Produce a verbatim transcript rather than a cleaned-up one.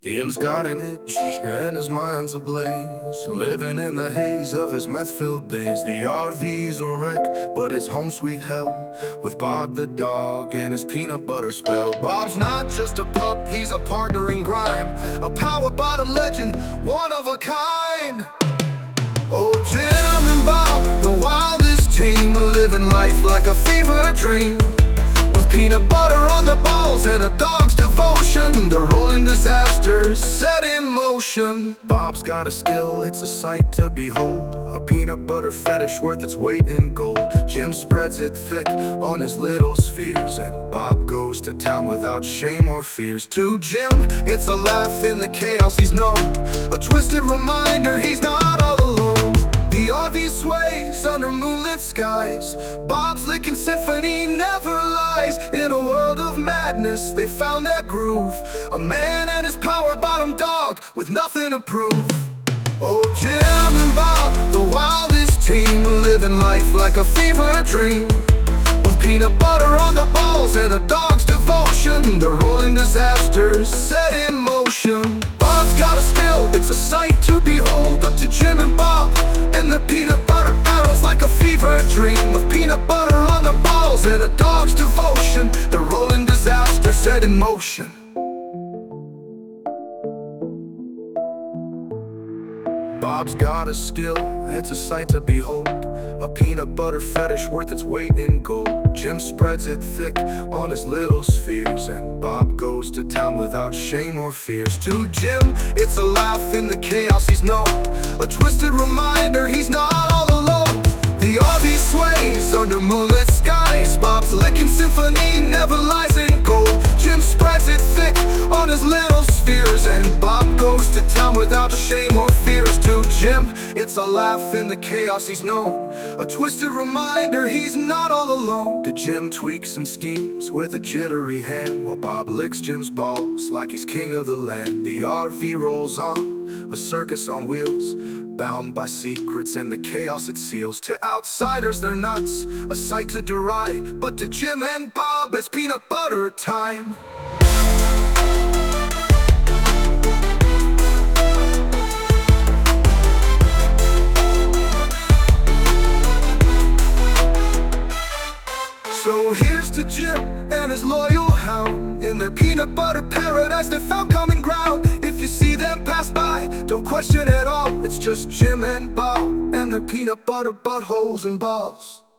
Jim's got an itch, and his mind's ablaze, living in the haze of his meth-filled days. The R V's a wreck, but it's home sweet hell, with Bob the dog and his peanut butter spell. Bob's not just a pup, he's a partner in crime, a power bottom legend, one of a kind. Oh, Jim and Bob, the wildest team, living life like a fever dream, with peanut butter on the balls and a dog's devotion. The rolling disasters set in motion. Bob's got a skill, it's a sight to behold, a peanut butter fetish worth its weight in gold. Jim spreads it thick on his little spheres, and Bob goes to town without shame or fears. To Jim, it's a laugh in the chaos he's known, a twisted reminder he's not all alone. The R V sways under moonlit skies, Bob's licking symphony never lies. In a world of madness, they found their groove, a man and his power bottom dog with nothing to prove. Oh, Jim and Bob, the wildest team, living life like a fever dream, with peanut butter on the balls and a dog's devotion. The rolling disasters set in motion. Bob's got a skill, it's a sight to behold, up to Jim and Bob and the peanut butter battles like a fever dream, with peanut butter on the balls and a dog's devotion. The rolling disaster set in motion. Bob's got a skill, it's a sight to behold, a peanut butter fetish worth its weight in gold. Jim spreads it thick on his little spheres, and Bob goes to town without shame or fears. To Jim, it's a laugh in the chaos he's known, a twisted reminder he's not all alone. The R V sways under moonlit skies, Bob's licking symphony never lies in gold. Jim spreads it thick on his little spheres, and Bob goes to town without shame or fears. To Jim, it's a laugh in the chaos he's known, a twisted reminder he's not all alone. To Jim tweaks and schemes with a jittery hand, while Bob licks Jim's balls like he's king of the land. The R V rolls on, a circus on wheels, bound by secrets and the chaos it seals. To outsiders they're nuts, a sight to deride, but to Jim and Bob it's peanut butter time. So here's to Jim and his loyal hound, in their peanut butter paradise they found common ground. If you see them pass by, don't question at all, it's just Jim and Bob and their peanut butter buttholes and balls.